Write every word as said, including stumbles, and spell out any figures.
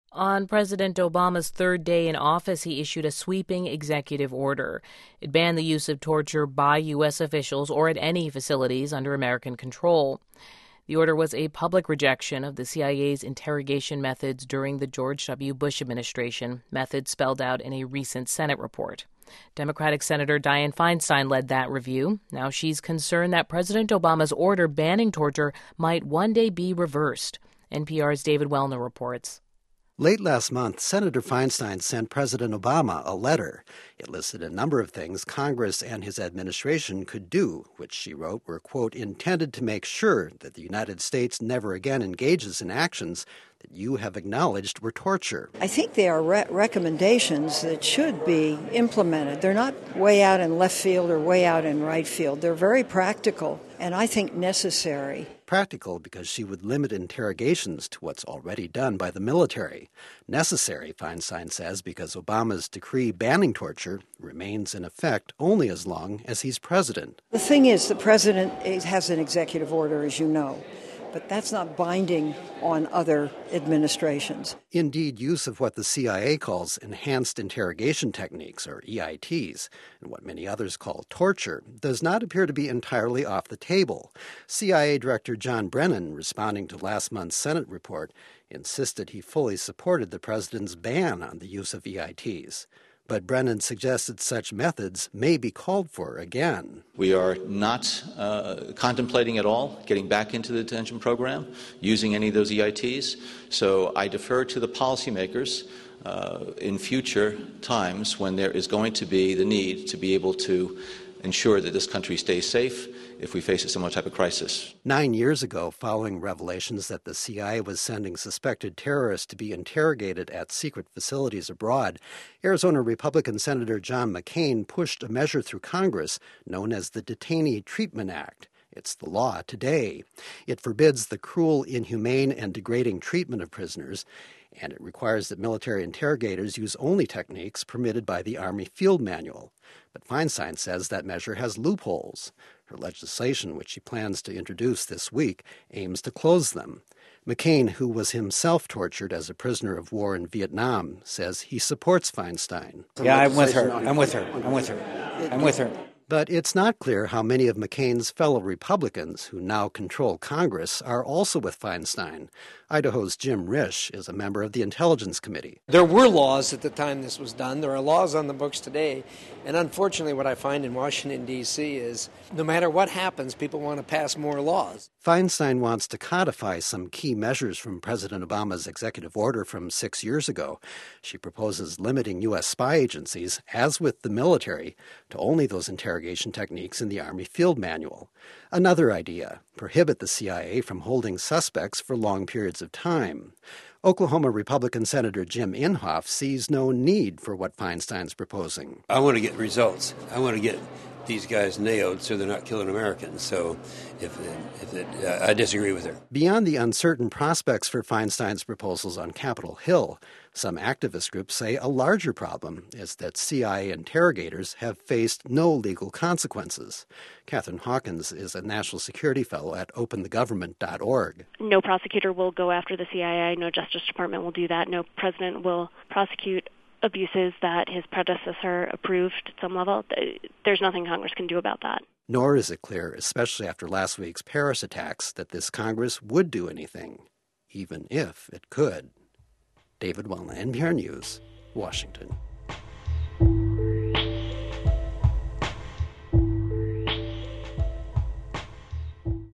On President Obama's third day in office, he issued a sweeping executive order. It banned the use of torture by U S officials or at any facilities under American control. The order was a public rejection of the C I A's interrogation methods during the George W. Bush administration, methods spelled out in a recent Senate report. Democratic Senator Dianne Feinstein led that review. Now she's concerned that President Obama's order banning torture might one day be reversed. N P R's David Wellner reports. Late last month, Senator Feinstein sent President Obama a letter. It listed a number of things Congress and his administration could do, which she wrote were, quote, intended to make sure that the United States never again engages in actions that you have acknowledged were torture. I think they are re- recommendations that should be implemented. They're not way out in left field or way out in right field. They're very practical and I think necessary. Practical because she would limit interrogations to what's already done by the military. Necessary, Feinstein says, because Obama's decree banning torture remains in effect only as long as he's president. The thing is, the president has an executive order, as you know. But that's not binding on other administrations. Indeed, use of what the C I A calls enhanced interrogation techniques, or E I Ts, and what many others call torture, does not appear to be entirely off the table. C I A Director John Brennan, responding to last month's Senate report, insisted he fully supported the president's ban on the use of E I Ts. But Brennan suggested such methods may be called for again. We are not uh, contemplating at all getting back into the detention program, using any of those E I Ts. So I defer to the policymakers uh, in future times when there is going to be the need to be able to ensure that this country stays safe if we face a similar type of crisis. Nine years ago, following revelations that the C I A was sending suspected terrorists to be interrogated at secret facilities abroad, Arizona Republican Senator John McCain pushed a measure through Congress known as the Detainee Treatment Act. It's the law today. It forbids the cruel, inhumane, and degrading treatment of prisoners, and it requires that military interrogators use only techniques permitted by the Army Field Manual. But Feinstein says that measure has loopholes. Her legislation, which she plans to introduce this week, aims to close them. McCain, who was himself tortured as a prisoner of war in Vietnam, says he supports Feinstein. Yeah, I'm with her. I'm with her. I'm with her. I'm with her. But it's not clear how many of McCain's fellow Republicans, who now control Congress, are also with Feinstein. Idaho's Jim Risch is a member of the Intelligence Committee. There were laws at the time this was done. There are laws on the books today. And unfortunately, what I find in Washington, D C is no matter what happens, people want to pass more laws. Feinstein wants to codify some key measures from President Obama's executive order from six years ago. She proposes limiting U S spy agencies, as with the military, to only those interrogation techniques in the Army Field Manual. Another idea, prohibit the C I A from holding suspects for long periods of time. Oklahoma Republican Senator Jim Inhofe sees no need for what Feinstein's proposing. I want to get results. I want to get these guys nailed so they're not killing Americans. So if, if it, uh, I disagree with her. Beyond the uncertain prospects for Feinstein's proposals on Capitol Hill, some activist groups say a larger problem is that C I A interrogators have faced no legal consequences. Catherine Hawkins is a national security fellow at open the government dot org. No prosecutor will go after the C I A. No Justice Department will do that. No president will prosecute abuses that his predecessor approved at some level. There's nothing Congress can do about that. Nor is it clear, especially after last week's Paris attacks, that this Congress would do anything, even if it could. David Wellner, N P R News, Washington.